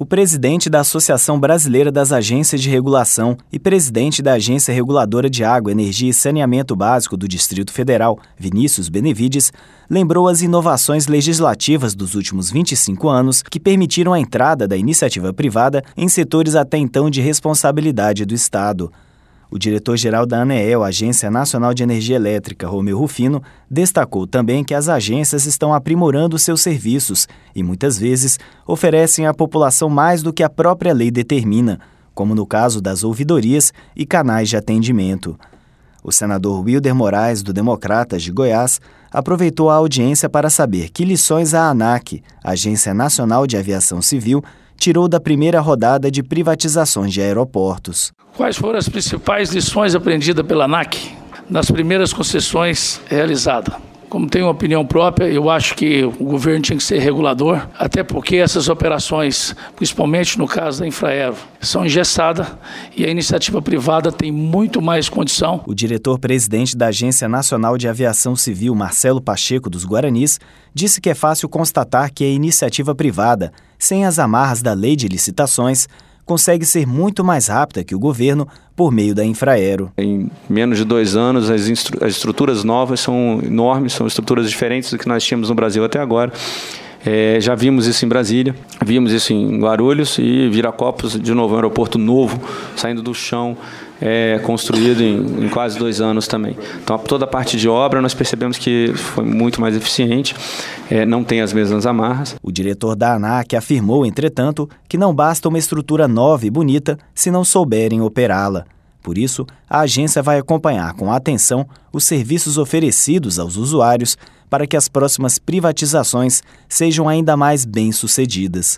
presidente da Associação Brasileira das Agências de Regulação e presidente da Agência Reguladora de Água, Energia e Saneamento Básico do Distrito Federal, Vinícius Benevides, lembrou as inovações legislativas dos últimos 25 anos que permitiram a entrada da iniciativa privada em setores até então de responsabilidade do Estado. O diretor-geral da ANEEL, Agência Nacional de Energia Elétrica, Romeu Rufino, destacou também que as agências estão aprimorando seus serviços e, muitas vezes, oferecem à população mais do que a própria lei determina, como no caso das ouvidorias e canais de atendimento. O senador Wilder Moraes, do Democratas de Goiás, aproveitou a audiência para saber que lições a ANAC, Agência Nacional de Aviação Civil, tirou da primeira rodada de privatizações de aeroportos. Quais foram as principais lições aprendidas pela ANAC nas primeiras concessões realizadas? Como tenho uma opinião própria, eu acho que o governo tinha que ser regulador, até porque essas operações, principalmente no caso da Infraero, são engessadas e a iniciativa privada tem muito mais condição. O diretor-presidente da Agência Nacional de Aviação Civil, Marcelo Pacheco, dos Guaranis, disse que é fácil constatar que a iniciativa privada, sem as amarras da lei de licitações, consegue ser muito mais rápida que o governo por meio da Infraero. Em menos de 2 anos, as estruturas novas são enormes, são estruturas diferentes do que nós tínhamos no Brasil até agora. Já vimos isso em Brasília, vimos isso em Guarulhos e Viracopos, de novo, um aeroporto novo, saindo do chão, construído em quase 2 anos também. Então, toda a parte de obra nós percebemos que foi muito mais eficiente, não tem as mesmas amarras. O diretor da ANAC afirmou, entretanto, que não basta uma estrutura nova e bonita se não souberem operá-la. Por isso, a agência vai acompanhar com atenção os serviços oferecidos aos usuários para que as próximas privatizações sejam ainda mais bem-sucedidas.